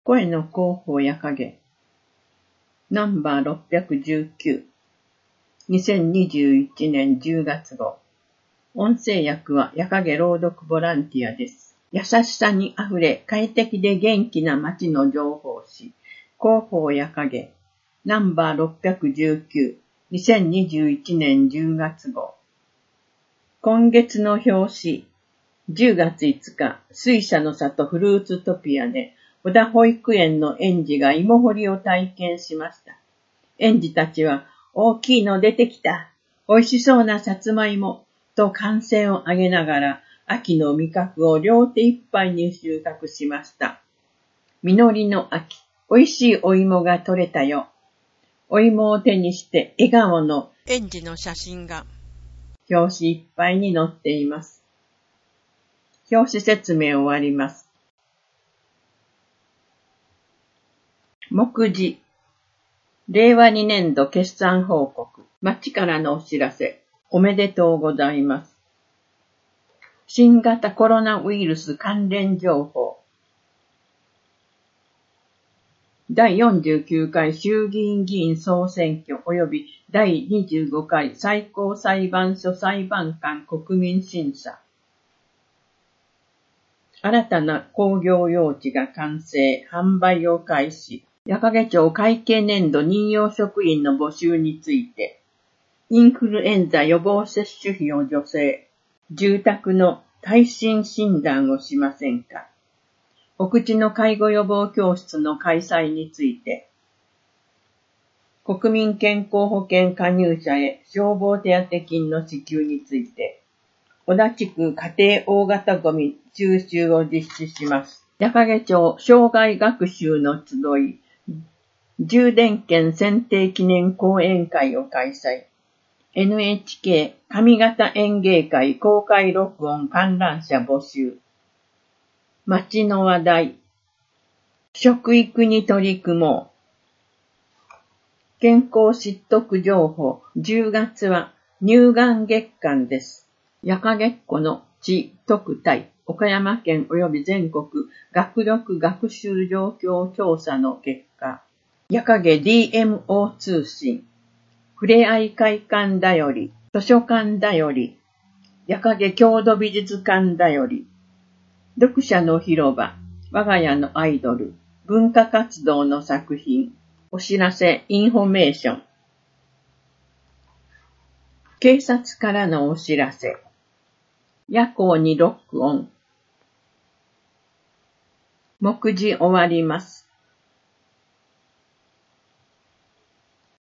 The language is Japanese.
声の広報や影。ナンバー619。2021年10月号。音声訳はやかげ朗読ボランティアです。優しさにあふれ快適で元気な街の情報誌。広報やかげ。ナンバー619。2021年10月号。今月の表紙。10月5日、水車の里フルーツトピアで、小田保育園の園児が芋掘りを体験しました。園児たちは、大きいの出てきた、美味しそうなさつまいも、と歓声を上げながら、秋の味覚を両手いっぱいに収穫しました。実りの秋、美味しいお芋が取れたよ。お芋を手にして笑顔の園児の写真が、表紙いっぱいに載っています。表紙説明終わります。目次。令和2年度決算報告。町からのお知らせ。おめでとうございます。新型コロナウイルス関連情報。第49回衆議院議員総選挙及び第25回最高裁判所裁判官国民審査。新たな工業用地が完成、販売を開始。矢掛町会計年度任用職員の募集について、インフルエンザ予防接種費を助成、住宅の耐震診断をしませんか。奥地の介護予防教室の開催について、国民健康保険加入者へ消防手当金の支給について、小田地区家庭大型ゴミ収集を実施します。矢掛町障害学習の集い、充電券選定記念講演会を開催。NHK 上方演芸会公開録音観覧者募集。町の話題。食育に取り組もう。健康知得情報。10月は乳がん月間です。矢掛っ子の知特対岡山県及び全国学力学習状況調査の結果、矢掛 DMO 通信、ふれあい会館だより、図書館だより、矢掛郷土美術館だより、読者の広場、我が家のアイドル、文化活動の作品、お知らせ、インフォメーション、警察からのお知らせ、夜行にロックオン。目次終わります。